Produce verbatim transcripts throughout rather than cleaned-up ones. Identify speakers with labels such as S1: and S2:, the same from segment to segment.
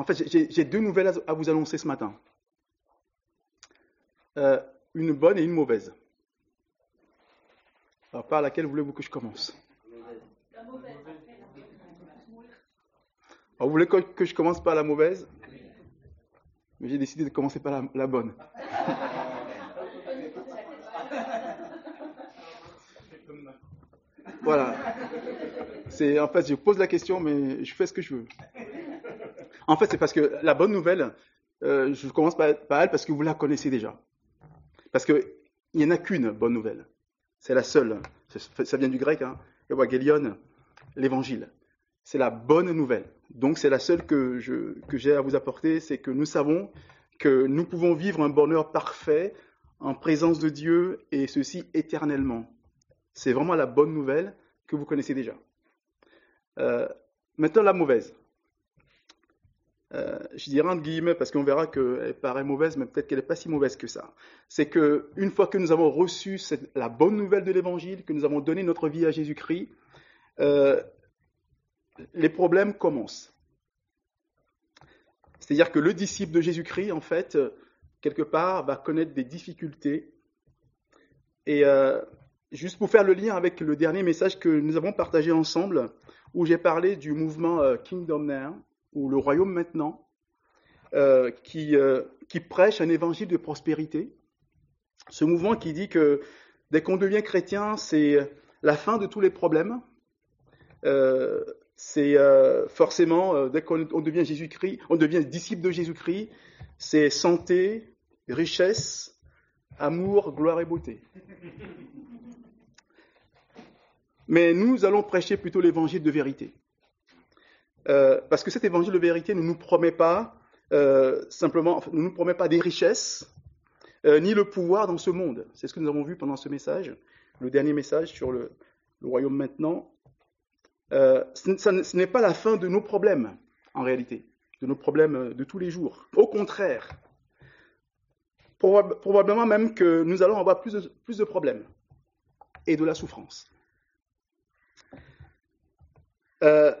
S1: En fait, j'ai, j'ai deux nouvelles à, à vous annoncer ce matin. Euh, une bonne et une mauvaise. Alors, par laquelle voulez-vous que je commence? Alors, vous voulez que, que je commence par la mauvaise? Mais j'ai décidé de commencer par la, la bonne. Voilà. C'est, en fait, je pose la question, mais je fais ce que je veux. En fait, c'est parce que la bonne nouvelle, euh, je commence par, par elle parce que vous la connaissez déjà. Parce qu'il n'y en a qu'une bonne nouvelle. C'est la seule. Ça vient du grec, hein, Evangelion, l'évangile. C'est la bonne nouvelle. Donc c'est la seule que, je, que j'ai à vous apporter, c'est que nous savons que nous pouvons vivre un bonheur parfait en présence de Dieu et ceci éternellement. C'est vraiment la bonne nouvelle que vous connaissez déjà. Euh, maintenant la mauvaise. Euh, je dirais entre guillemets parce qu'on verra qu'elle paraît mauvaise, mais peut-être qu'elle n'est pas si mauvaise que ça. C'est que une fois que nous avons reçu cette, la bonne nouvelle de l'Évangile, que nous avons donné notre vie à Jésus-Christ, euh, les problèmes commencent. C'est-à-dire que le disciple de Jésus-Christ, en fait, quelque part, va connaître des difficultés. Et euh, juste pour faire le lien avec le dernier message que nous avons partagé ensemble, où j'ai parlé du mouvement euh, Kingdom Now, ou le royaume maintenant, euh, qui, euh, qui prêche un évangile de prospérité. Ce mouvement qui dit que dès qu'on devient chrétien, c'est la fin de tous les problèmes. Euh, c'est euh, forcément, euh, dès qu'on on devient Jésus-Christ, on devient disciple de Jésus-Christ, c'est santé, richesse, amour, gloire et beauté. Mais nous allons prêcher plutôt l'évangile de vérité. Euh, parce que cet évangile de vérité ne nous promet pas euh, simplement, ne nous promet pas des richesses, euh, ni le pouvoir dans ce monde. C'est ce que nous avons vu pendant ce message, le dernier message sur le, le royaume maintenant. Euh, ce, ça, ce n'est pas la fin de nos problèmes, en réalité, de nos problèmes de tous les jours. Au contraire, probab- probablement même que nous allons avoir plus de, plus de problèmes et de la souffrance. Euh,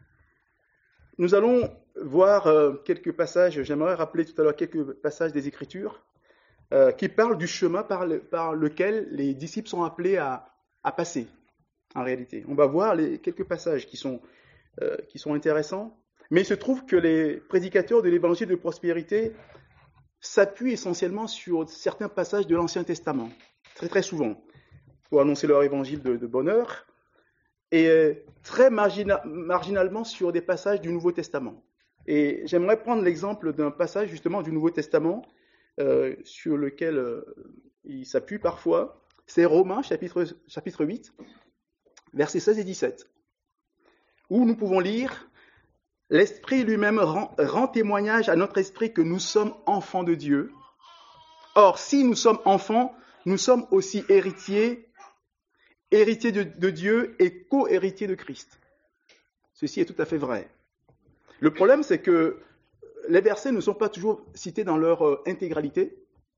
S1: Nous allons voir euh, quelques passages, j'aimerais rappeler tout à l'heure quelques passages des Écritures euh, qui parlent du chemin par, le, par lequel les disciples sont appelés à, à passer, en réalité. On va voir les, quelques passages qui sont, euh, qui sont intéressants, mais il se trouve que les prédicateurs de l'évangile de prospérité s'appuient essentiellement sur certains passages de l'Ancien Testament, très très souvent, pour annoncer leur évangile de, de bonheur, et très margina- marginalement sur des passages du Nouveau Testament. Et j'aimerais prendre l'exemple d'un passage justement du Nouveau Testament euh, sur lequel euh, il s'appuie parfois. C'est Romains chapitre, chapitre huit, versets seize et dix-sept, où nous pouvons lire « L'Esprit lui-même rend, rend témoignage à notre esprit que nous sommes enfants de Dieu. Or, si nous sommes enfants, nous sommes aussi héritiers héritier de, de Dieu et co-héritier de Christ. » Ceci est tout à fait vrai. Le problème, c'est que les versets ne sont pas toujours cités dans leur euh, intégralité.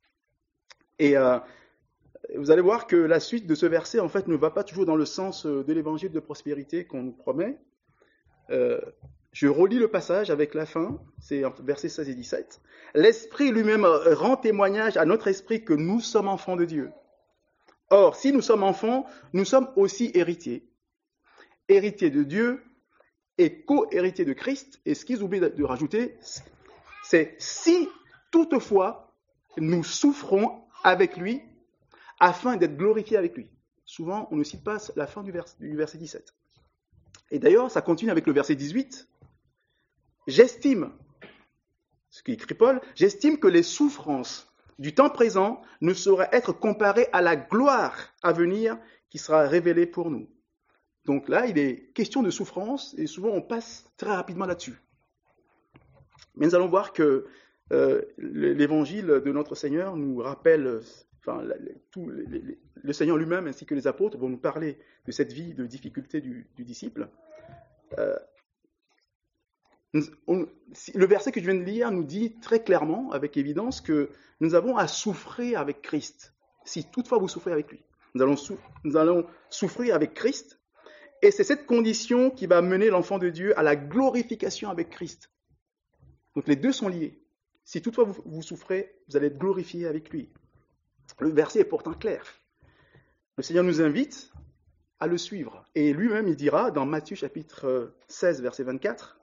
S1: Et euh, vous allez voir que la suite de ce verset, en fait, ne va pas toujours dans le sens de l'évangile de prospérité qu'on nous promet. Euh, je relis le passage avec la fin, c'est versets seize et dix-sept. « L'Esprit lui-même rend témoignage à notre esprit que nous sommes enfants de Dieu. Or, si nous sommes enfants, nous sommes aussi héritiers. Héritiers de Dieu et co-héritiers de Christ. » Et ce qu'ils oublient de rajouter, c'est « si toutefois nous souffrons avec lui, afin d'être glorifiés avec lui. » Souvent, on ne cite pas la fin du, vers, du verset dix-sept. Et d'ailleurs, ça continue avec le verset dix-huit. « J'estime, ce qu'écrit Paul, j'estime que les souffrances du temps présent ne saurait être comparé à la gloire à venir qui sera révélée pour nous. » Donc là, il est question de souffrance et souvent on passe très rapidement là-dessus. Mais nous allons voir que euh, l'évangile de notre Seigneur nous rappelle, enfin, tout, les, les, le Seigneur lui-même ainsi que les apôtres vont nous parler de cette vie de difficulté du, du disciple. Euh, On, le verset que je viens de lire nous dit très clairement, avec évidence, que nous avons à souffrir avec Christ. Si toutefois vous souffrez avec lui, nous allons, sou- nous allons souffrir avec Christ, et c'est cette condition qui va mener l'enfant de Dieu à la glorification avec Christ. Donc les deux sont liés. Si toutefois vous, vous souffrez, vous allez être glorifié avec lui. Le verset est pourtant clair. Le Seigneur nous invite à le suivre. Et lui-même, il dira dans Matthieu chapitre seize, verset vingt-quatre,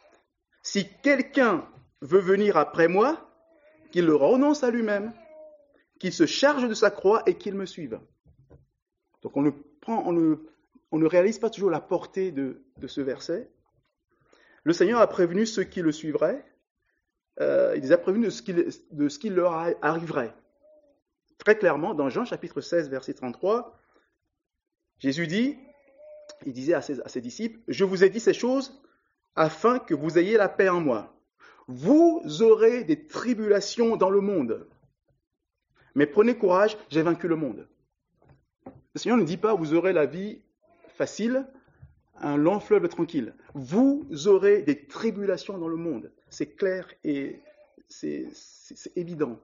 S1: « Si quelqu'un veut venir après moi, qu'il le renonce à lui-même, qu'il se charge de sa croix et qu'il me suive. » Donc on ne, prend, on, ne, on ne réalise pas toujours la portée de, de ce verset. Le Seigneur a prévenu ceux qui le suivraient, euh, il les a prévenus de ce, qui, de ce qui leur arriverait. Très clairement, dans Jean chapitre seize, verset trente-trois, Jésus dit, il disait à ses, à ses disciples, « Je vous ai dit ces choses afin que vous ayez la paix en moi. Vous aurez des tribulations dans le monde. Mais prenez courage, j'ai vaincu le monde. » Le Seigneur ne dit pas, vous aurez la vie facile, un long fleuve tranquille. Vous aurez des tribulations dans le monde. C'est clair et c'est, c'est, c'est évident.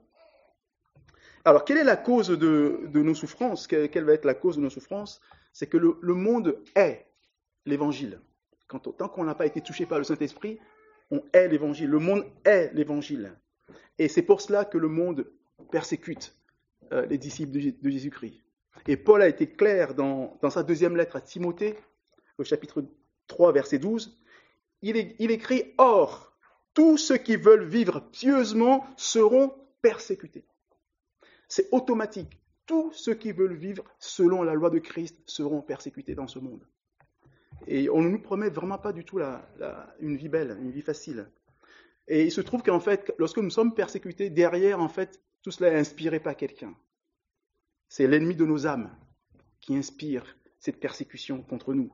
S1: Alors, quelle est la cause de, de nos souffrances? Quelle, quelle va être la cause de nos souffrances? C'est que le, le monde est l'évangile. Quand, tant qu'on n'a pas été touché par le Saint-Esprit, on est l'évangile. Le monde est l'évangile. Et c'est pour cela que le monde persécute euh, les disciples de, de Jésus-Christ. Et Paul a été clair dans, dans sa deuxième lettre à Timothée, au chapitre trois, verset douze. Il, est, il écrit « Or, tous ceux qui veulent vivre pieusement seront persécutés. » C'est automatique. Tous ceux qui veulent vivre selon la loi de Christ seront persécutés dans ce monde. Et on ne nous promet vraiment pas du tout la, la, une vie belle, une vie facile. Et il se trouve qu'en fait, lorsque nous sommes persécutés, derrière, en fait, tout cela est inspiré par quelqu'un. C'est l'ennemi de nos âmes qui inspire cette persécution contre nous,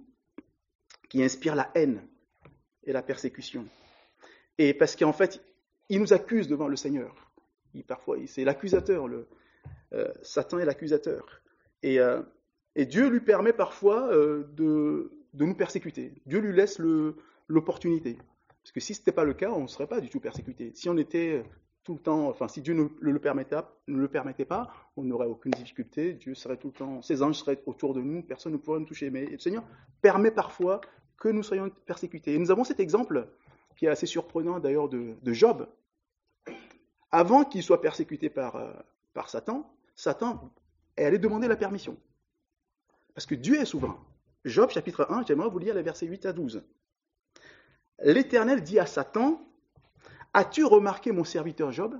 S1: qui inspire la haine et la persécution. Et parce qu'en fait, il nous accuse devant le Seigneur. Il, parfois, c'est l'accusateur, le, euh, Satan est l'accusateur. Et, euh, et Dieu lui permet parfois euh, de, de nous persécuter. Dieu lui laisse le, l'opportunité. Parce que si ce n'était pas le cas, on ne serait pas du tout persécuté. Si on était tout le temps, enfin, si Dieu ne le permettait, ne le permettait pas, on n'aurait aucune difficulté. Dieu serait tout le temps, ses anges seraient autour de nous, personne ne pourrait nous toucher. Mais le Seigneur permet parfois que nous soyons persécutés. Et nous avons cet exemple qui est assez surprenant d'ailleurs de, de Job. Avant qu'il soit persécuté par, euh, par Satan, Satan est allé demander la permission. Parce que Dieu est souverain. Job chapitre un, j'aimerais vous lire les versets huit à douze. L'Éternel dit à Satan, « As-tu remarqué mon serviteur Job?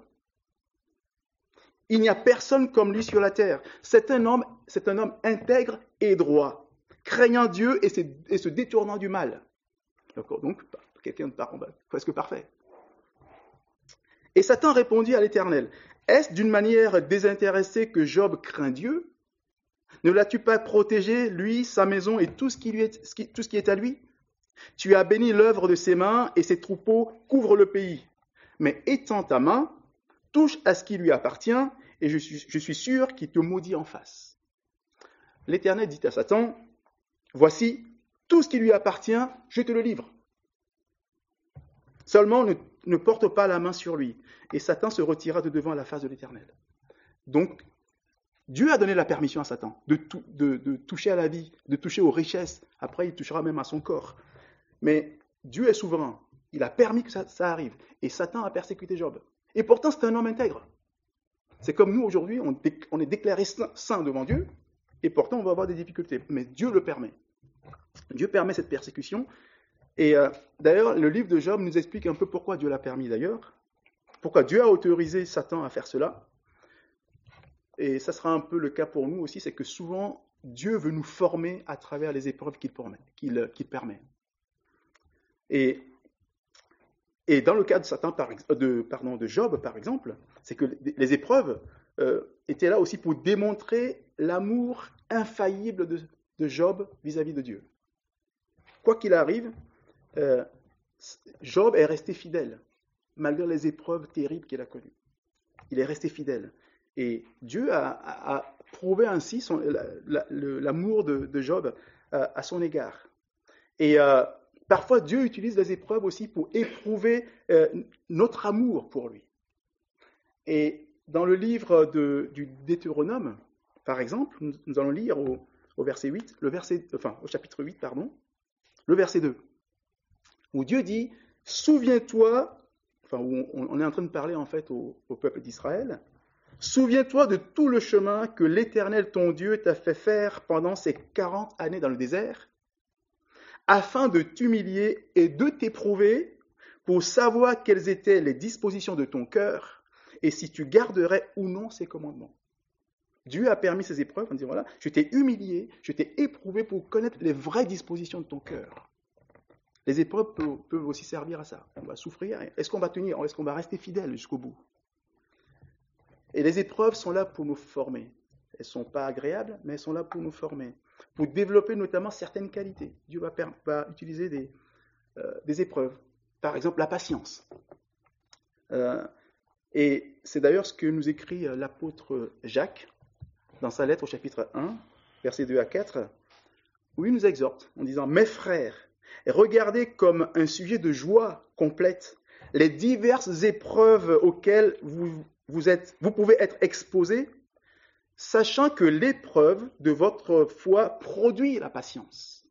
S1: Il n'y a personne comme lui sur la terre. C'est un homme, c'est un homme intègre et droit, craignant Dieu et se, et se détournant du mal. » D'accord, donc, quelqu'un de par, presque parfait. Et Satan répondit à l'Éternel, « Est-ce d'une manière désintéressée que Job craint Dieu? Ne l'as-tu pas protégé, lui, sa maison et tout ce qui, lui est, tout ce qui est à lui? Tu as béni l'œuvre de ses mains et ses troupeaux couvrent le pays. Mais étends ta main, touche à ce qui lui appartient et je suis, je suis sûr qu'il te maudit en face. » L'Éternel dit à Satan, « Voici, tout ce qui lui appartient, je te le livre. Seulement, ne, ne porte pas la main sur lui. » Et Satan se retira de devant la face de l'Éternel. Donc, Dieu a donné la permission à Satan de, tou- de, de toucher à la vie, de toucher aux richesses. Après, il touchera même à son corps. Mais Dieu est souverain. Il a permis que ça, ça arrive. Et Satan a persécuté Job. Et pourtant, c'est un homme intègre. C'est comme nous, aujourd'hui, on, dé- on est déclaré saint, saint devant Dieu, et pourtant, on va avoir des difficultés. Mais Dieu le permet. Dieu permet cette persécution. Et euh, d'ailleurs, le livre de Job nous explique un peu pourquoi Dieu l'a permis d'ailleurs. Pourquoi Dieu a autorisé Satan à faire cela. Et ça sera un peu le cas pour nous aussi, c'est que souvent, Dieu veut nous former à travers les épreuves qu'il permet. Qu'il, qu'il permet. Et, et dans le cas de, Satan, par, de, pardon, de Job, par exemple, c'est que les épreuves euh, étaient là aussi pour démontrer l'amour infaillible de, de Job vis-à-vis de Dieu. Quoi qu'il arrive, euh, Job est resté fidèle, malgré les épreuves terribles qu'il a connues. Il est resté fidèle. Et Dieu a, a, a prouvé ainsi son, la, la, l'amour de, de Job à, à son égard. Et euh, parfois, Dieu utilise les épreuves aussi pour éprouver euh, notre amour pour lui. Et dans le livre de, du Deutéronome, par exemple, nous, nous allons lire au, au verset huit, le verset, enfin au chapitre huit, pardon, le verset deux, où Dieu dit « Souviens-toi, enfin, où on, on est en train de parler en fait au, au peuple d'Israël. Souviens-toi de tout le chemin que l'Éternel ton Dieu t'a fait faire pendant ces quarante années dans le désert, afin de t'humilier et de t'éprouver pour savoir quelles étaient les dispositions de ton cœur et si tu garderais ou non ses commandements. Dieu a permis ces épreuves en disant, voilà, je t'ai humilié, je t'ai éprouvé pour connaître les vraies dispositions de ton cœur. Les épreuves peuvent, peuvent aussi servir à ça. On va souffrir. Est-ce qu'on va tenir? Est-ce qu'on va rester fidèle jusqu'au bout? Et les épreuves sont là pour nous former. Elles ne sont pas agréables, mais elles sont là pour nous former. Pour développer notamment certaines qualités. Dieu va, per- va utiliser des, euh, des épreuves. Par exemple, la patience. Euh, et c'est d'ailleurs ce que nous écrit l'apôtre Jacques dans sa lettre au chapitre un, versets deux à quatre, où il nous exhorte en disant « Mes frères, regardez comme un sujet de joie complète les diverses épreuves auxquelles vous, vous, êtes, vous pouvez être exposés, sachant que l'épreuve de votre foi produit la patience.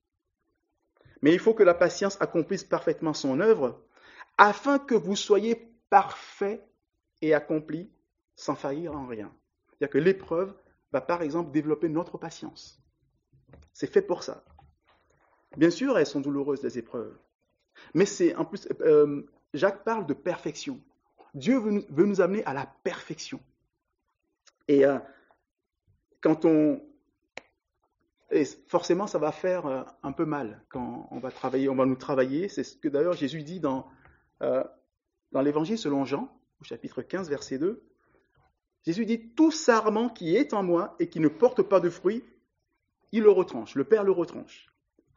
S1: Mais il faut que la patience accomplisse parfaitement son œuvre, afin que vous soyez parfaits et accomplis sans faillir en rien. » C'est-à-dire que l'épreuve va par exemple développer notre patience. C'est fait pour ça. Bien sûr, elles sont douloureuses, les épreuves. Mais c'est en plus, euh, Jacques parle de perfection. Dieu veut nous, veut nous amener à la perfection. Et euh, quand on... Et forcément, ça va faire euh, un peu mal quand on va travailler, on va nous travailler. C'est ce que d'ailleurs Jésus dit dans, euh, dans l'Évangile selon Jean, au chapitre quinze, verset deux. Jésus dit, tout sarment qui est en moi et qui ne porte pas de fruit, il le retranche, le Père le retranche.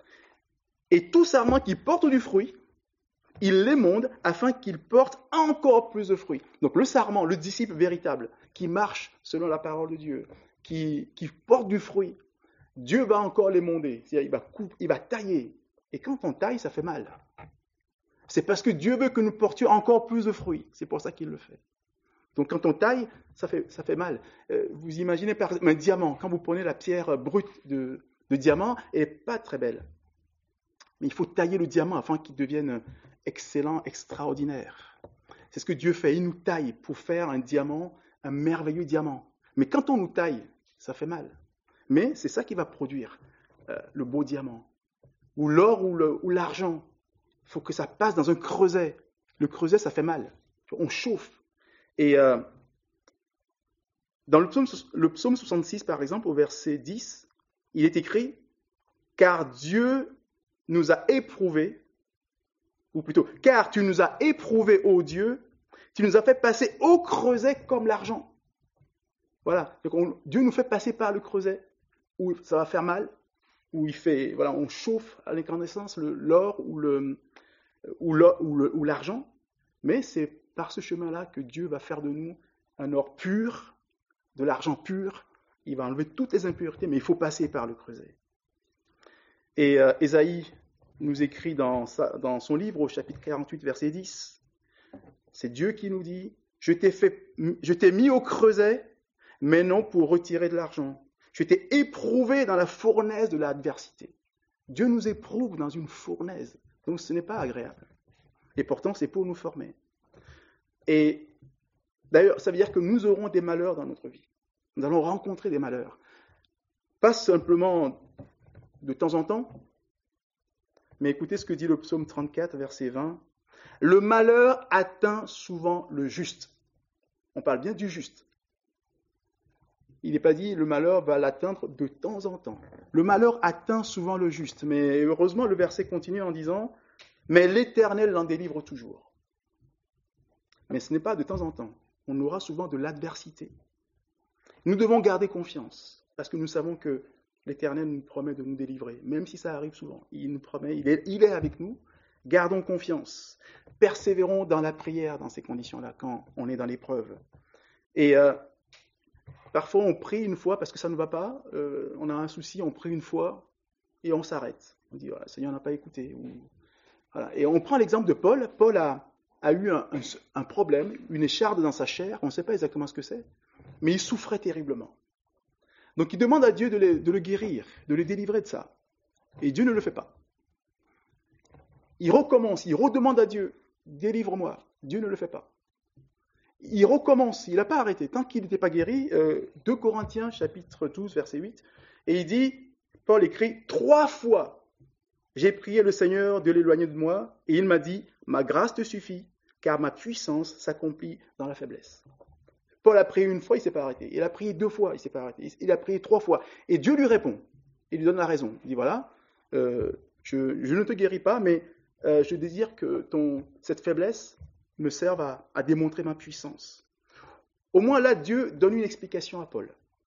S1: Et tout sarment qui porte du fruit, il l'émonde afin qu'il porte encore plus de fruits. Donc le sarment, le disciple véritable, qui marche selon la parole de Dieu, qui, qui porte du fruit, Dieu va encore l'émonder, c'est-à-dire il va, couper, il va tailler. Et quand on taille, ça fait mal. C'est parce que Dieu veut que nous portions encore plus de fruits. C'est pour ça qu'il le fait. Donc quand on taille, ça fait, ça fait mal. Euh, vous imaginez par exemple un diamant. Quand vous prenez la pierre brute de, de diamant, elle n'est pas très belle. Mais il faut tailler le diamant afin qu'il devienne excellent, extraordinaire. C'est ce que Dieu fait. Il nous taille pour faire un diamant, un merveilleux diamant. Mais quand on nous taille, ça fait mal. Mais c'est ça qui va produire euh, le beau diamant. Ou l'or ou, le, ou l'argent. Il faut que ça passe dans un creuset. Le creuset, ça fait mal. On chauffe. Et euh, dans le psaume, le psaume soixante-six, par exemple, au verset dix, il est écrit « Car Dieu nous a éprouvés, ou plutôt, car tu nous as éprouvés, ô Dieu, tu nous as fait passer au creuset comme l'argent. » Voilà, donc on, Dieu nous fait passer par le creuset, où ça va faire mal, où il fait, voilà, on chauffe à l'incandescence le, l'or ou, le, ou, l'or, ou, le, ou l'argent, mais c'est par ce chemin-là que Dieu va faire de nous un or pur, de l'argent pur. Il va enlever toutes les impuretés, mais il faut passer par le creuset. Et euh, Ésaïe nous écrit dans, sa, dans son livre, au chapitre quarante-huit, verset dix, c'est Dieu qui nous dit « Je t'ai fait, je t'ai mis au creuset, mais non pour retirer de l'argent. Je t'ai éprouvé dans la fournaise de l'adversité. » Dieu nous éprouve dans une fournaise, donc ce n'est pas agréable. Et pourtant, c'est pour nous former. Et d'ailleurs, ça veut dire que nous aurons des malheurs dans notre vie. Nous allons rencontrer des malheurs. Pas simplement de temps en temps, mais écoutez ce que dit le psaume trente-quatre, verset vingt. « Le malheur atteint souvent le juste. » On parle bien du juste. Il n'est pas dit le malheur va l'atteindre de temps en temps. Le malheur atteint souvent le juste. Mais heureusement, le verset continue en disant « Mais l'Éternel l'en délivre toujours. » Mais ce n'est pas de temps en temps. On aura souvent de l'adversité. Nous devons garder confiance, parce que nous savons que l'Éternel nous promet de nous délivrer, même si ça arrive souvent. Il nous promet, il est, il est avec nous. Gardons confiance. Persévérons dans la prière dans ces conditions-là, quand on est dans l'épreuve. Et euh, parfois, on prie une fois parce que ça ne va pas. Euh, on a un souci, on prie une fois et on s'arrête. On dit, voilà, Seigneur n'a pas écouté. Ou, voilà. Et on prend l'exemple de Paul. Paul a... a eu un, un, un problème, une écharde dans sa chair, on ne sait pas exactement ce que c'est, mais il souffrait terriblement. Donc il demande à Dieu de le, de le guérir, de le délivrer de ça. Et Dieu ne le fait pas. Il recommence, il redemande à Dieu, délivre-moi. Dieu ne le fait pas. Il recommence, il n'a pas arrêté. Tant qu'il n'était pas guéri, euh, deux Corinthiens, chapitre douze, verset huit, et il dit, Paul écrit, trois fois, j'ai prié le Seigneur de l'éloigner de moi, et il m'a dit, ma grâce te suffit, car ma puissance s'accomplit dans la faiblesse. Paul a prié une fois, il ne s'est pas arrêté. Il a prié deux fois, il ne s'est pas arrêté. Il a prié trois fois. Et Dieu lui répond. Il lui donne la raison. Il dit, voilà, euh, je, je ne te guéris pas, mais euh, je désire que ton, cette faiblesse me serve à, à démontrer ma puissance. Au moins là, Dieu donne une explication à Paul.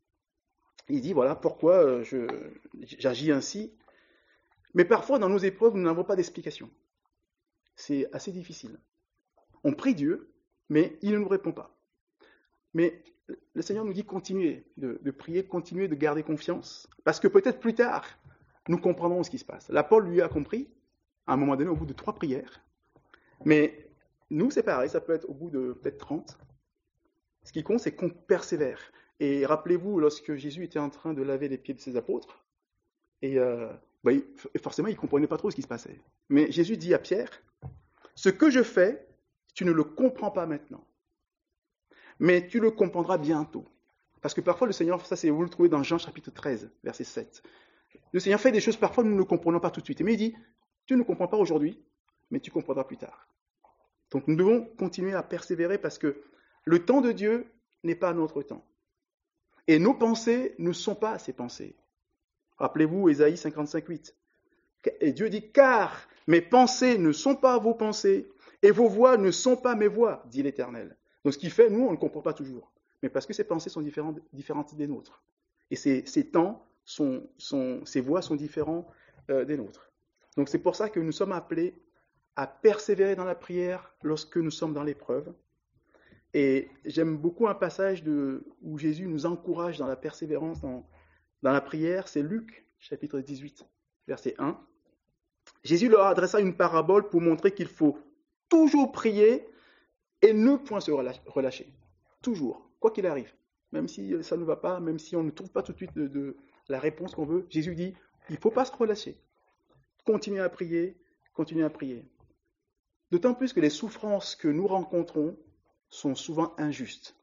S1: Il dit, voilà, pourquoi je, j'agis ainsi. Mais parfois, dans nos épreuves, nous n'avons pas d'explication. C'est assez difficile. On prie Dieu, mais il ne nous répond pas. Mais le Seigneur nous dit continuez de, de prier, continuez de garder confiance, parce que peut-être plus tard, nous comprendrons ce qui se passe. Là, Paul lui a compris, à un moment donné, au bout de trois prières, mais nous, c'est pareil, ça peut être au bout de peut-être trente. Ce qui compte, c'est qu'on persévère. Et rappelez-vous, lorsque Jésus était en train de laver les pieds de ses apôtres, et euh, bah, il, forcément, il ne comprenait pas trop ce qui se passait. Mais Jésus dit à Pierre, ce que je fais, tu ne le comprends pas maintenant. Mais tu le comprendras bientôt. Parce que parfois le Seigneur, ça c'est vous le trouvez dans Jean chapitre treize, verset sept. Le Seigneur fait des choses, parfois nous ne le comprenons pas tout de suite. Mais il dit, tu ne comprends pas aujourd'hui, mais tu comprendras plus tard. Donc nous devons continuer à persévérer parce que le temps de Dieu n'est pas notre temps. Et nos pensées ne sont pas ses pensées. Rappelez-vous Ésaïe cinquante-cinq, huit. Et Dieu dit, car mes pensées ne sont pas vos pensées, et vos voix ne sont pas mes voix, dit l'Éternel. Donc ce qui fait, nous, on ne comprend pas toujours, mais parce que ses pensées sont différentes, différentes des nôtres. Et ses, ses temps, sont, sont, ses voix sont différents euh, des nôtres. Donc c'est pour ça que nous sommes appelés à persévérer dans la prière lorsque nous sommes dans l'épreuve. Et j'aime beaucoup un passage de, où Jésus nous encourage dans la persévérance, dans, dans la prière, c'est Luc, chapitre dix-huit, verset un. Jésus leur adressa une parabole pour montrer qu'il faut toujours prier et ne point se relâcher. Toujours, quoi qu'il arrive. Même si ça ne va pas, même si on ne trouve pas tout de suite de, de la réponse qu'on veut, Jésus dit, il ne faut pas se relâcher. Continuez à prier, continuez à prier. D'autant plus que les souffrances que nous rencontrons sont souvent injustes.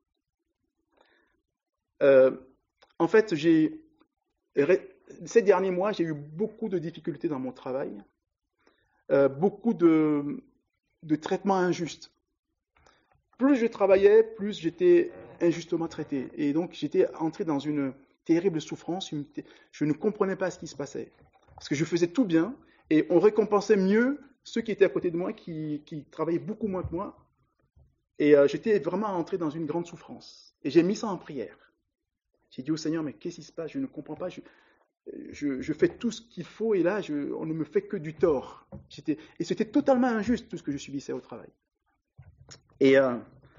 S1: Euh, en fait, j'ai, ces derniers mois, j'ai eu beaucoup de difficultés dans mon travail, euh, beaucoup de, de traitements injustes. Plus je travaillais, plus j'étais injustement traité. Et donc, j'étais entré dans une terrible souffrance. Une, je ne comprenais pas ce qui se passait. Parce que je faisais tout bien, et on récompensait mieux ceux qui étaient à côté de moi, qui, qui travaillaient beaucoup moins que moi. Et euh, j'étais vraiment entré dans une grande souffrance. Et j'ai mis ça en prière. J'ai dit au Seigneur, mais qu'est-ce qui se passe? Je ne comprends pas. Je, je, je fais tout ce qu'il faut, et là, je, on ne me fait que du tort. J'étais, et c'était totalement injuste, tout ce que je subissais au travail. Et, euh,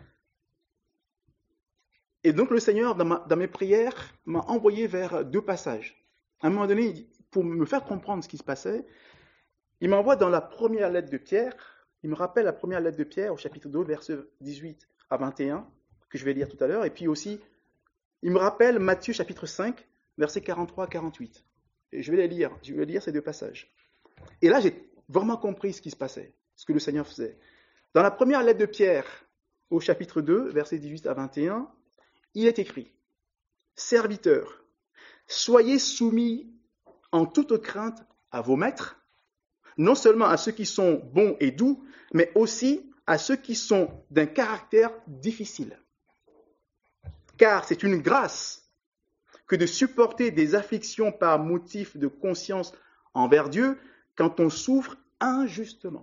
S1: et donc le Seigneur, dans, ma, dans mes prières, m'a envoyé vers deux passages. À un moment donné, pour me faire comprendre ce qui se passait, il m'envoie dans la première lettre de Pierre, il me rappelle la première lettre de Pierre au chapitre deux, versets dix-huit à vingt et un, que je vais lire tout à l'heure, et puis aussi, il me rappelle Matthieu chapitre cinq, versets quarante-trois à quarante-huit. Et je vais les lire, je vais lire ces deux passages. Et là, j'ai vraiment compris ce qui se passait, ce que le Seigneur faisait. Dans la première lettre de Pierre, au chapitre deux, versets dix-huit à vingt et un, il est écrit « Serviteurs, soyez soumis en toute crainte à vos maîtres, non seulement à ceux qui sont bons et doux, mais aussi à ceux qui sont d'un caractère difficile. Car c'est une grâce que de supporter des afflictions par motif de conscience envers Dieu quand on souffre injustement.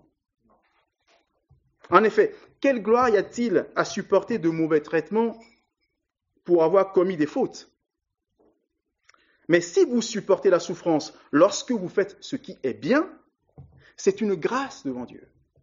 S1: En effet, quelle gloire y a-t-il à supporter de mauvais traitements pour avoir commis des fautes? Mais si vous supportez la souffrance lorsque vous faites ce qui est bien, c'est une grâce devant Dieu.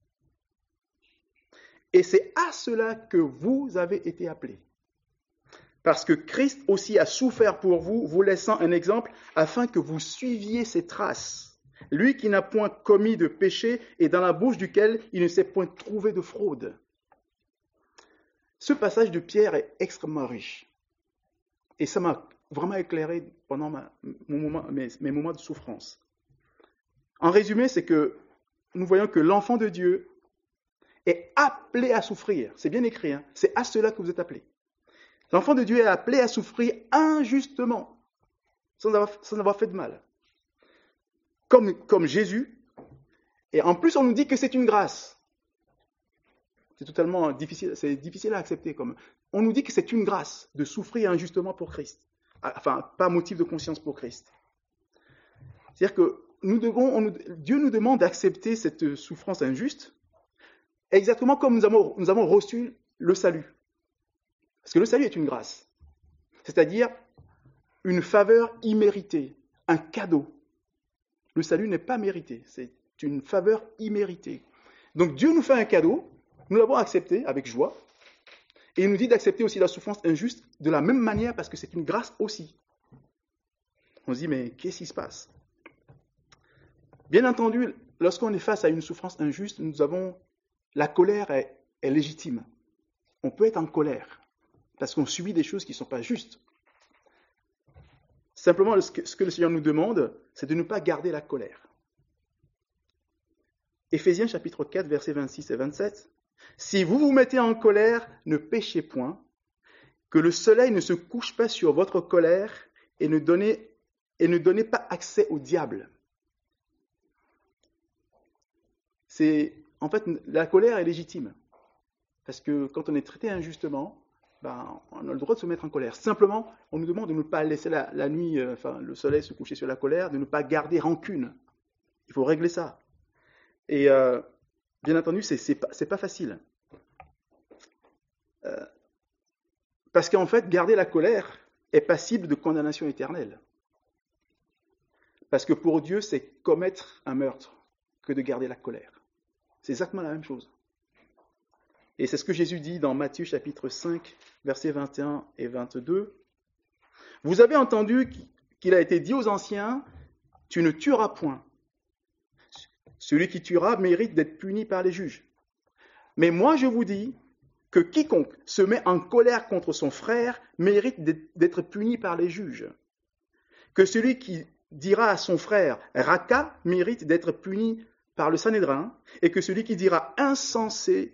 S1: Et c'est à cela que vous avez été appelés. Parce que Christ aussi a souffert pour vous, vous laissant un exemple, afin que vous suiviez ses traces. Lui qui n'a point commis de péché et dans la bouche duquel il ne s'est point trouvé de fraude. Ce passage de Pierre est extrêmement riche. Et ça m'a vraiment éclairé pendant ma, mon moment, mes, mes moments de souffrance. En résumé, c'est que nous voyons que l'enfant de Dieu est appelé à souffrir. C'est bien écrit, hein? C'est à cela que vous êtes appelés. L'enfant de Dieu est appelé à souffrir injustement, sans avoir, sans avoir fait de mal. Comme, comme Jésus. Et en plus, on nous dit que c'est une grâce. C'est totalement difficile, c'est difficile à accepter. Comme, on nous dit que c'est une grâce de souffrir injustement pour Christ. Enfin, pas motif de conscience pour Christ. C'est-à-dire que nous devons, on nous, Dieu nous demande d'accepter cette souffrance injuste, exactement comme nous avons, nous avons reçu le salut. Parce que le salut est une grâce. C'est-à-dire une faveur imméritée, un cadeau. Le salut n'est pas mérité, c'est une faveur imméritée. Donc Dieu nous fait un cadeau, nous l'avons accepté avec joie, et il nous dit d'accepter aussi la souffrance injuste de la même manière parce que c'est une grâce aussi. On se dit, mais qu'est-ce qui se passe? Bien entendu, lorsqu'on est face à une souffrance injuste, nous avons la colère est, est légitime. On peut être en colère parce qu'on subit des choses qui ne sont pas justes. Simplement, ce que, ce que le Seigneur nous demande, c'est de ne pas garder la colère. Éphésiens chapitre quatre, versets vingt-six et vingt-sept. « Si vous vous mettez en colère, ne péchez point, que le soleil ne se couche pas sur votre colère et ne donnez, et ne donnez pas accès au diable. » C'est, en fait, la colère est légitime. Parce que quand on est traité injustement, ben, on a le droit de se mettre en colère. Simplement, on nous demande de ne pas laisser la, la nuit, euh, enfin, le soleil se coucher sur la colère, de ne pas garder rancune. Il faut régler ça. Et euh, bien entendu, c'est, c'est, pas, c'est pas facile. Euh, parce qu'en fait, garder la colère est passible de condamnation éternelle. Parce que pour Dieu, c'est commettre un meurtre que de garder la colère. C'est exactement la même chose. Et c'est ce que Jésus dit dans Matthieu chapitre cinq, versets vingt et un et vingt-deux. « Vous avez entendu qu'il a été dit aux anciens, « Tu ne tueras point. Celui qui tuera mérite d'être puni par les juges. Mais moi je vous dis que quiconque se met en colère contre son frère mérite d'être puni par les juges. Que celui qui dira à son frère « Raka » mérite d'être puni par le Sanhédrin, et que celui qui dira « insensé »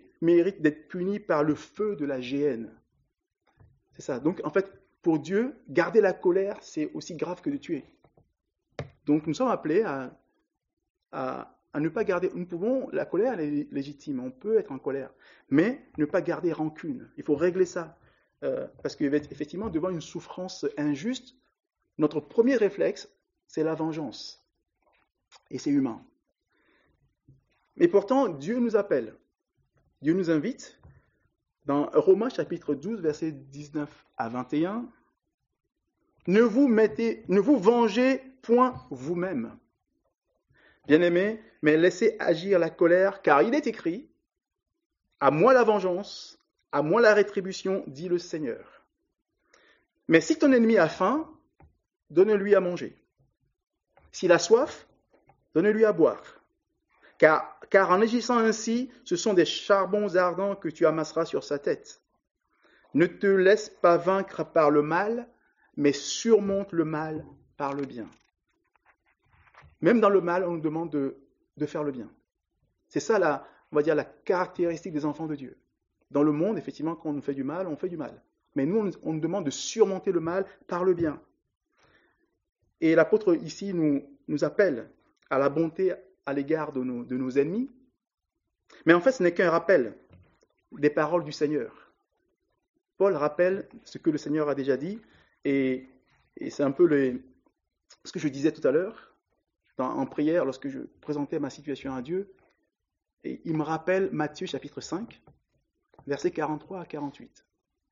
S1: mérite d'être puni par le feu de la géhenne. C'est ça. Donc, en fait, pour Dieu, garder la colère, c'est aussi grave que de tuer. Donc, nous sommes appelés à, à, à ne pas garder... Nous pouvons... La colère, elle est légitime. On peut être en colère. Mais ne pas garder rancune. Il faut régler ça. Euh, parce qu'effectivement, devant une souffrance injuste, notre premier réflexe, c'est la vengeance. Et c'est humain. Mais pourtant, Dieu nous appelle. Dieu nous invite, dans Romains chapitre douze, versets dix-neuf à vingt et un, « Ne vous mettez, ne vous vengez point vous-même, bien-aimés, mais laissez agir la colère, car il est écrit, « À moi la vengeance, à moi la rétribution, dit le Seigneur. Mais si ton ennemi a faim, donne-lui à manger. S'il a soif, donne-lui à boire. Car, car en agissant ainsi, ce sont des charbons ardents que tu amasseras sur sa tête. Ne te laisse pas vaincre par le mal, mais surmonte le mal par le bien. » Même dans le mal, on nous demande de, de faire le bien. C'est ça, la, on va dire, la caractéristique des enfants de Dieu. Dans le monde, effectivement, quand on nous fait du mal, on fait du mal. Mais nous, on, on nous demande de surmonter le mal par le bien. Et l'apôtre ici nous, nous appelle à la bonté à l'égard de nos, de nos ennemis. Mais en fait, ce n'est qu'un rappel des paroles du Seigneur. Paul rappelle ce que le Seigneur a déjà dit, et, et c'est un peu les, ce que je disais tout à l'heure, dans, en prière, lorsque je présentais ma situation à Dieu, et il me rappelle Matthieu chapitre cinq, versets quarante-trois à quarante-huit.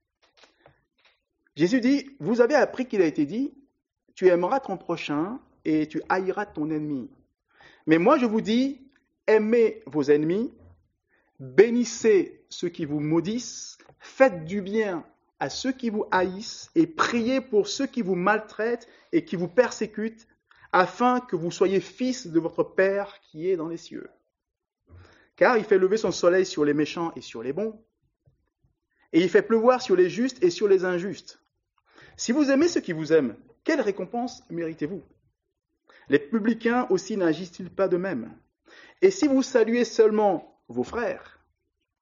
S1: Jésus dit, « Vous avez appris qu'il a été dit, tu aimeras ton prochain et tu haïras ton ennemi. Mais moi je vous dis, aimez vos ennemis, bénissez ceux qui vous maudissent, faites du bien à ceux qui vous haïssent et priez pour ceux qui vous maltraitent et qui vous persécutent, afin que vous soyez fils de votre Père qui est dans les cieux. Car il fait lever son soleil sur les méchants et sur les bons, et il fait pleuvoir sur les justes et sur les injustes. Si vous aimez ceux qui vous aiment, quelle récompense méritez-vous ? Les publicains aussi n'agissent-ils pas de même ? Et si vous saluez seulement vos frères,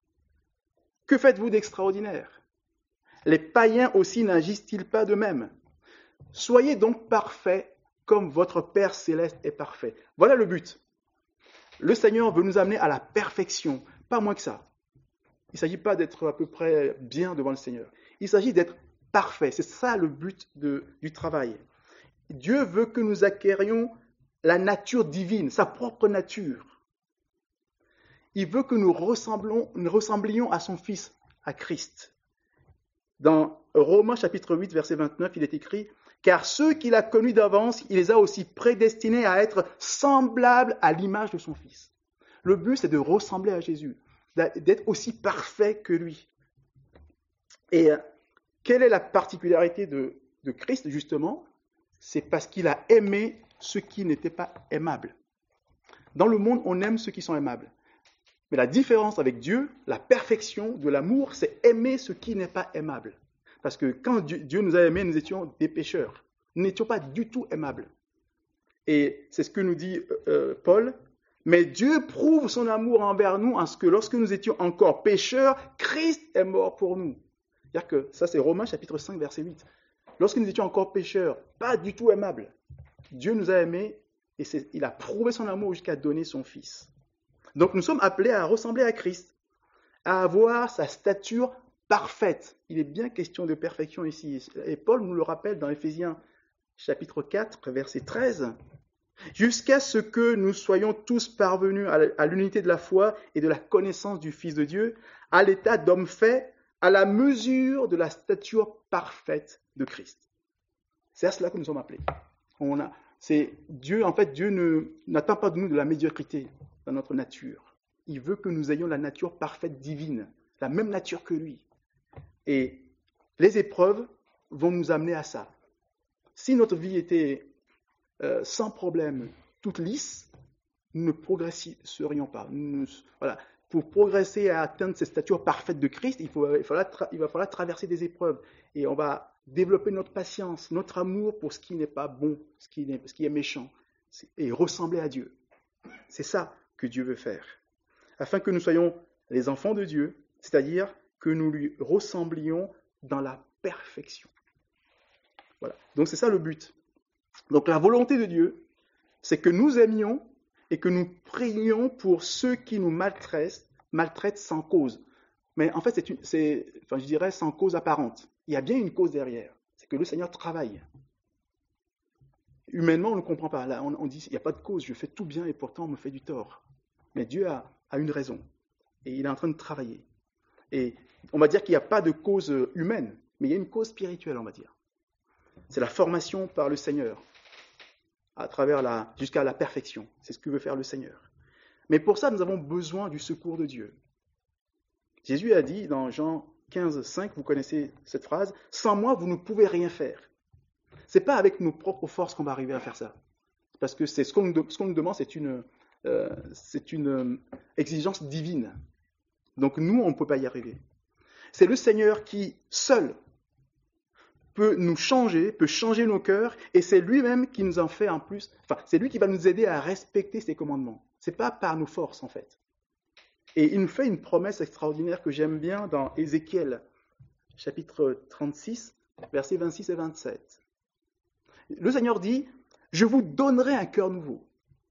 S1: Que faites-vous d'extraordinaire? Les païens aussi n'agissent-ils pas de même? Soyez donc parfaits comme votre Père céleste est parfait. Voilà le but. Le Seigneur veut nous amener à la perfection, pas moins que ça. Il ne s'agit pas d'être à peu près bien devant le Seigneur. Il s'agit d'être parfait. C'est ça le but de, du travail. Dieu veut que nous acquérions la nature divine, sa propre nature. Il veut que nous, ressemblons, nous ressemblions à son Fils, à Christ. Dans Romains chapitre huit, verset vingt-neuf, il est écrit « Car ceux qu'il a connus d'avance, il les a aussi prédestinés à être semblables à l'image de son Fils. » Le but, c'est de ressembler à Jésus, d'être aussi parfait que lui. Et quelle est la particularité de, de Christ, justement? C'est parce qu'il a aimé ceux qui n'étaient pas aimables. Dans le monde, on aime ceux qui sont aimables. Mais la différence avec Dieu, la perfection de l'amour, c'est aimer ce qui n'est pas aimable. Parce que quand Dieu, Dieu nous a aimés, nous étions des pécheurs. Nous n'étions pas du tout aimables. Et c'est ce que nous dit euh, Paul. Mais Dieu prouve son amour envers nous en ce que lorsque nous étions encore pécheurs, Christ est mort pour nous. C'est-à-dire que ça, c'est Romains chapitre cinq, verset huit. Lorsque nous étions encore pécheurs, pas du tout aimables, Dieu nous a aimés et c'est, il a prouvé son amour jusqu'à donner son Fils. Donc nous sommes appelés à ressembler à Christ, à avoir sa stature parfaite. Il est bien question de perfection ici. Et Paul nous le rappelle dans Éphésiens chapitre quatre, verset treize. Jusqu'à ce que nous soyons tous parvenus à l'unité de la foi et de la connaissance du Fils de Dieu, à l'état d'homme fait, à la mesure de la stature parfaite de Christ. C'est à cela que nous sommes appelés. On a, c'est Dieu, en fait, Dieu ne, n'attend pas de nous de la médiocrité dans notre nature. Il veut que nous ayons la nature parfaite divine, la même nature que lui. Et les épreuves vont nous amener à ça. Si notre vie était euh, sans problème, toute lisse, nous ne progresserions pas. Nous, voilà. Pour progresser à atteindre cette stature parfaite de Christ, il, faut, il, faudra tra- il va falloir traverser des épreuves. Et on va développer notre patience, notre amour pour ce qui n'est pas bon, ce qui est, ce qui est méchant, et ressembler à Dieu. C'est ça que Dieu veut faire. Afin que nous soyons les enfants de Dieu, c'est-à-dire que nous lui ressemblions dans la perfection. Voilà. Donc c'est ça le but. Donc la volonté de Dieu, c'est que nous aimions et que nous prions pour ceux qui nous maltraitent, maltraitent sans cause. Mais en fait, c'est, une, c'est enfin, je dirais sans cause apparente. Il y a bien une cause derrière. C'est que le Seigneur travaille. Humainement, on ne comprend pas. Là, on, on dit, il n'y a pas de cause, je fais tout bien et pourtant on me fait du tort. Mais Dieu a, a une raison. Et il est en train de travailler. Et on va dire qu'il n'y a pas de cause humaine, mais il y a une cause spirituelle, on va dire. C'est la formation par le Seigneur, à travers la, jusqu'à la perfection. C'est ce que veut faire le Seigneur. Mais pour ça, nous avons besoin du secours de Dieu. Jésus a dit dans Jean quinze, cinq, vous connaissez cette phrase, « Sans moi, vous ne pouvez rien faire ». Ce n'est pas avec nos propres forces qu'on va arriver à faire ça. Parce que c'est ce qu'on nous, ce qu'on nous demande, c'est une, euh, c'est une exigence divine. Donc nous, on ne peut pas y arriver. C'est le Seigneur qui, seul, peut nous changer, peut changer nos cœurs, et c'est lui-même qui nous en fait en plus, enfin, c'est lui qui va nous aider à respecter ses commandements. Ce n'est pas par nos forces, en fait. Et il nous fait une promesse extraordinaire que j'aime bien dans Ézéchiel, chapitre trente-six, versets vingt-six et vingt-sept. Le Seigneur dit, « Je vous donnerai un cœur nouveau.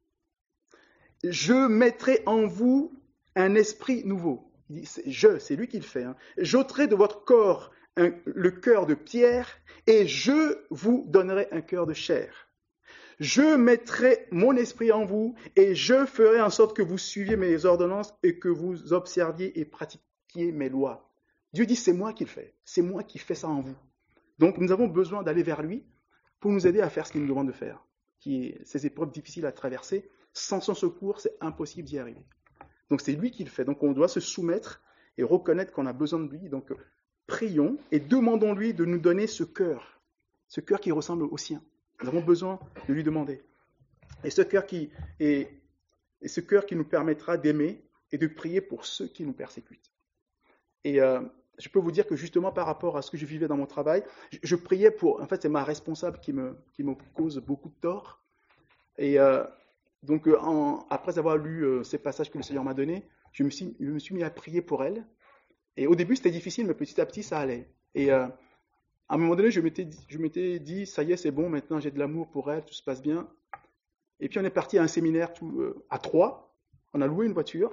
S1: Je mettrai en vous un esprit nouveau. » Il dit, c'est, je, c'est lui qui le fait. Hein. « J'ôterai de votre corps un, le cœur de pierre et je vous donnerai un cœur de chair. Je mettrai mon esprit en vous et je ferai en sorte que vous suiviez mes ordonnances et que vous observiez et pratiquiez mes lois. » Dieu dit, c'est moi qui le fais. C'est moi qui fais ça en vous. Donc nous avons besoin d'aller vers lui pour nous aider à faire ce qu'il nous demande de faire, qui est ces épreuves difficiles à traverser. Sans son secours, c'est impossible d'y arriver. Donc c'est lui qui le fait. Donc on doit se soumettre et reconnaître qu'on a besoin de lui. Donc prions et demandons-lui de nous donner ce cœur, ce cœur qui ressemble au sien. Nous avons besoin de lui demander. Et ce cœur qui, est, et ce cœur qui nous permettra d'aimer et de prier pour ceux qui nous persécutent. Et euh, je peux vous dire que justement par rapport à ce que je vivais dans mon travail, je, je priais pour, en fait c'est ma responsable qui me, qui me cause beaucoup de tort. Et euh, donc euh, en, après avoir lu euh, ces passages que le Seigneur m'a donnés, je me, suis, je me suis mis à prier pour elle. Et au début, c'était difficile, mais petit à petit, ça allait. Et euh, à un moment donné, je m'étais dit, je m'étais dit, ça y est, c'est bon, maintenant j'ai de l'amour pour elle, tout se passe bien. Et puis on est parti à un séminaire tout, euh, à trois. On a loué une voiture.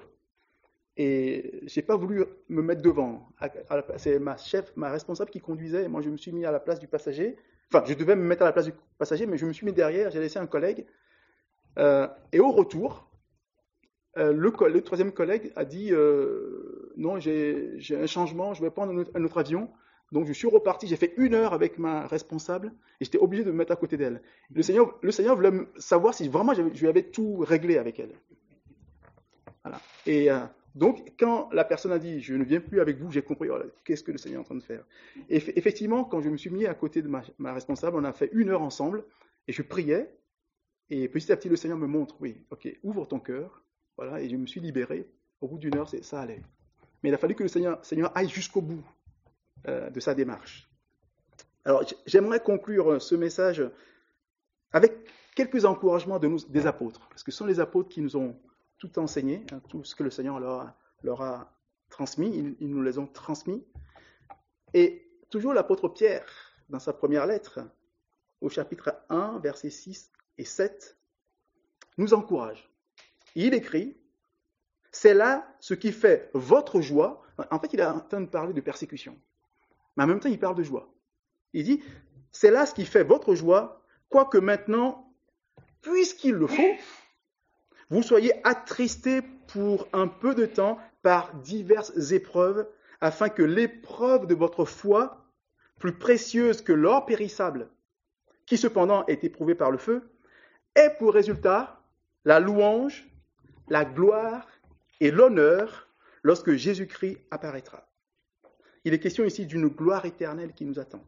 S1: Et j'ai pas voulu me mettre devant. À- à la- C'est ma chef, ma responsable qui conduisait. Et moi, je me suis mis à la place du passager. Enfin, je devais me mettre à la place du passager, mais je me suis mis derrière. J'ai laissé un collègue. Euh, et au retour, euh, le, co- le troisième collègue a dit euh, non, j'ai j'ai un changement. Je vais prendre un autre, un autre avion. Donc, je suis reparti. J'ai fait une heure avec ma responsable et j'étais obligé de me mettre à côté d'elle. Le Seigneur, le Seigneur voulait me- savoir si vraiment j'avais- je lui avais tout réglé avec elle. Voilà. Et euh, donc, quand la personne a dit je ne viens plus avec vous, j'ai compris oh là, qu'est-ce que le Seigneur est en train de faire. Et eff- effectivement, quand je me suis mis à côté de ma, ma responsable, on a fait une heure ensemble et je priais. Et petit à petit, le Seigneur me montre oui, ok, ouvre ton cœur. Voilà, et je me suis libéré. Au bout d'une heure, c'est- ça allait. Mais il a fallu que le Seigneur, Seigneur aille jusqu'au bout euh, de sa démarche. Alors, j- j'aimerais conclure euh, ce message avec quelques encouragements de nous, des apôtres, parce que ce sont les apôtres qui nous ont tout enseigné, hein, tout ce que le Seigneur leur a, leur a transmis, ils, ils nous les ont transmis. Et toujours l'apôtre Pierre, dans sa première lettre, au chapitre un, versets six et sept, nous encourage. Il écrit, c'est là ce qui fait votre joie. En fait, il est en train de parler de persécution, mais en même temps, il parle de joie. Il dit, c'est là ce qui fait votre joie, quoique maintenant, puisqu'il le faut, vous soyez attristés pour un peu de temps par diverses épreuves, afin que l'épreuve de votre foi, plus précieuse que l'or périssable, qui cependant est éprouvée par le feu, ait pour résultat la louange, la gloire et l'honneur lorsque Jésus-Christ apparaîtra. Il est question ici d'une gloire éternelle qui nous attend.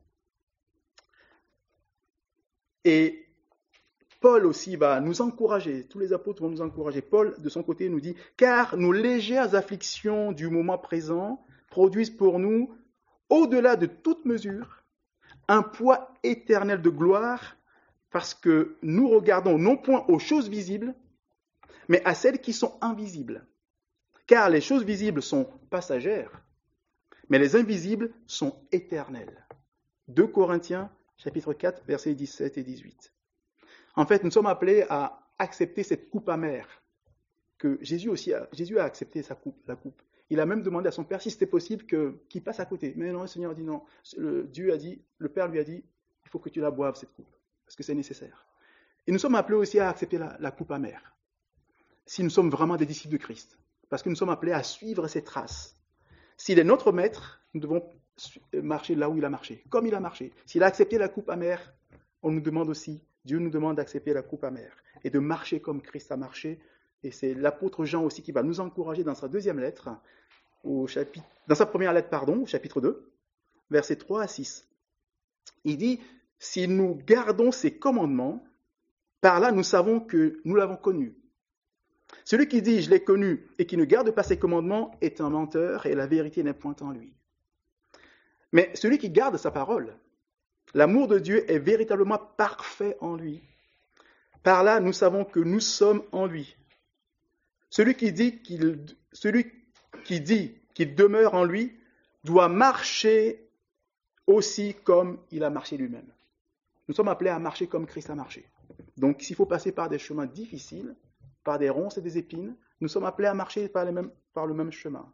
S1: Et Paul aussi va nous encourager, tous les apôtres vont nous encourager. Paul, de son côté, nous dit « Car nos légères afflictions du moment présent produisent pour nous, au-delà de toute mesure, un poids éternel de gloire, parce que nous regardons non point aux choses visibles, mais à celles qui sont invisibles. Car les choses visibles sont passagères, mais les invisibles sont éternelles. » deux Corinthiens, chapitre quatre, versets dix-sept et dix-huit. En fait, nous sommes appelés à accepter cette coupe amère que Jésus aussi a, Jésus a accepté sa coupe, la coupe. Il a même demandé à son Père si c'était possible que, qu'il passe à côté. Mais non, le Seigneur a dit non. Le, Dieu a dit, le Père lui a dit, il faut que tu la boives, cette coupe, parce que c'est nécessaire. Et nous sommes appelés aussi à accepter la, la coupe amère, si nous sommes vraiment des disciples de Christ, parce que nous sommes appelés à suivre ses traces. S'il est notre maître, nous devons marcher là où il a marché, comme il a marché. S'il a accepté la coupe amère, on nous demande aussi, Dieu nous demande d'accepter la coupe amère et de marcher comme Christ a marché. Et c'est l'apôtre Jean aussi qui va nous encourager dans sa deuxième lettre, au chapitre, dans sa première lettre, pardon, au chapitre deux, versets trois à six. Il dit, si nous gardons ses commandements, par là nous savons que nous l'avons connu. Celui qui dit, je l'ai connu, et qui ne garde pas ses commandements est un menteur, et la vérité n'est point en lui. Mais celui qui garde sa parole, l'amour de Dieu est véritablement parfait en lui. Par là, nous savons que nous sommes en lui. Celui qui dit qu'il, celui qui dit qu'il demeure en lui doit marcher aussi comme il a marché lui-même. Nous sommes appelés à marcher comme Christ a marché. Donc, s'il faut passer par des chemins difficiles, par des ronces et des épines, nous sommes appelés à marcher par, les mêmes, par le même chemin.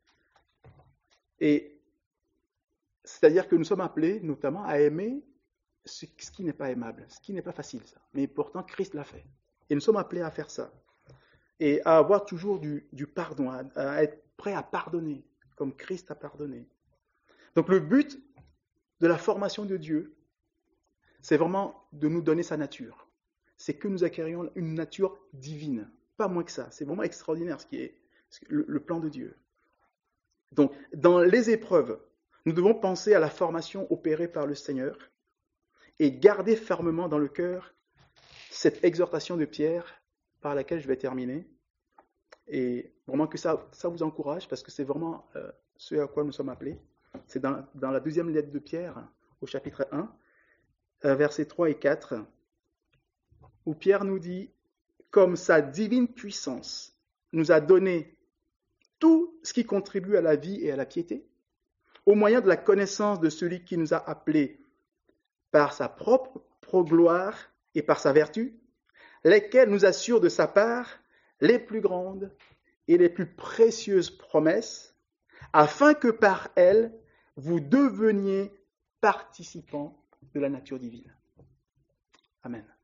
S1: Et c'est-à-dire que nous sommes appelés notamment à aimer ce qui n'est pas aimable, ce qui n'est pas facile, ça. Mais pourtant, Christ l'a fait. Et nous sommes appelés à faire ça. Et à avoir toujours du, du pardon, à, à être prêt à pardonner, comme Christ a pardonné. Donc le but de la formation de Dieu, c'est vraiment de nous donner sa nature. C'est que nous acquérions une nature divine. Pas moins que ça. C'est vraiment extraordinaire ce qui est le, le plan de Dieu. Donc, dans les épreuves, nous devons penser à la formation opérée par le Seigneur et garder fermement dans le cœur cette exhortation de Pierre par laquelle je vais terminer. Et vraiment que ça, ça vous encourage parce que c'est vraiment euh, ce à quoi nous sommes appelés. C'est dans, dans la deuxième lettre de Pierre, au chapitre un, euh, versets trois et quatre, où Pierre nous dit « Comme sa divine puissance nous a donné tout ce qui contribue à la vie et à la piété, au moyen de la connaissance de celui qui nous a appelés par sa propre gloire et par sa vertu, lesquels nous assurent de sa part les plus grandes et les plus précieuses promesses, afin que par elles, vous deveniez participants de la nature divine. Amen.